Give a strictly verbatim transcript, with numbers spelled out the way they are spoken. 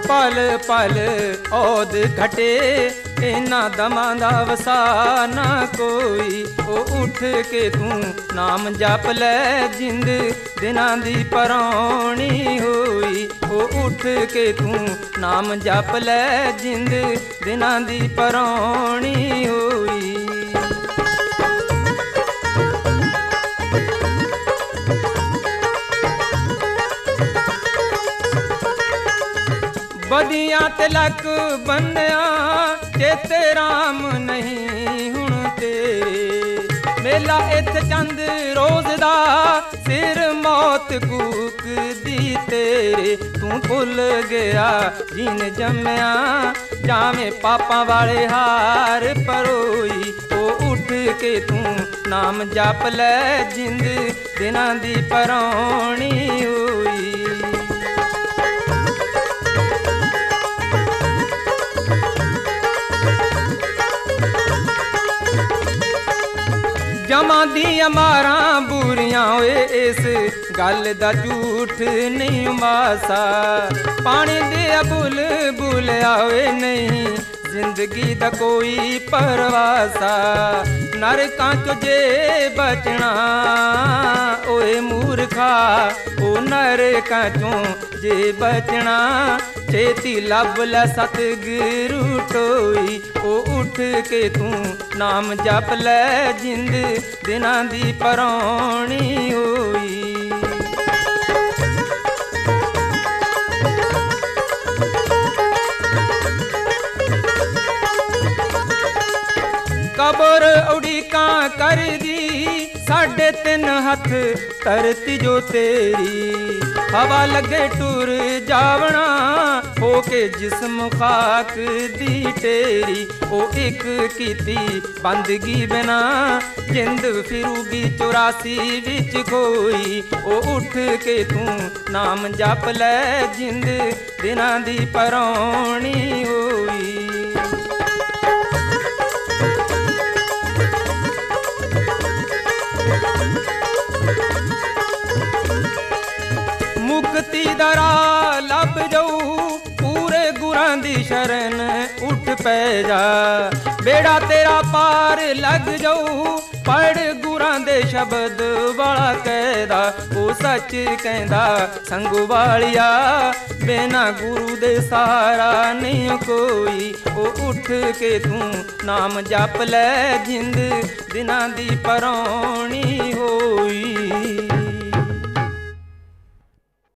पल पल औद घटे इन्हां दमां दा वसा ना कोई। ओ उठ के तू नाम जप लै जिंद दिनां दी परौणी होई। ओ उठ के तू नाम जप लै जिंद दिनां दी परौणी होई। बदियां तिलक बन्निया चेते राम नहीं हुण तेरे। मेला इत चंद रोज दा सिर मौत कूक दी तेरे। तू भुल गया जिन जम्मिया जावें पापां वाले हार परोई। ओ उठ के तू नाम जप लै जिंद दिनां दी परौणी होई। जमां दियां मारां बुरियां होए इस गल दा झूठ नहीं मासा। पानी दिया बुल बुलिया होए नहीं जिंदगी दा कोई परवासा। नरकां चो जे बचना ओए मूर्खा ओ नरकां चो जे बचना छेती लब लै सतगुरु टोई। ओ उठ के तू नाम जप लै जिंद दिनां दी परौणी होई। कबर उड़ीकां कर दी साढ़े तीन हथ धरती जो तेरी। हवा लगे टुर जावना होके जिस्म खाक दी तेरी। ओ एक कीती बंदगी बिना जिंद फिरूगी चौरासी विच खोई। ओ उठ के तू नाम जप लै जिंद दिनां दी परौणी होई। मुक्ति दा राह लभ जाऊ पूरे गुरां दी शरण उठ पै जा। बेड़ा तेरा पार लग जाऊ पढ़ गुरां दे शब्द वाला कहदा। ओ सच कहंदा संगू वालिया बिना गुरु दे सहारा नहीं कोई। ओ उठ के तू नाम जप लै जिंद दिनां दी परौणी होई।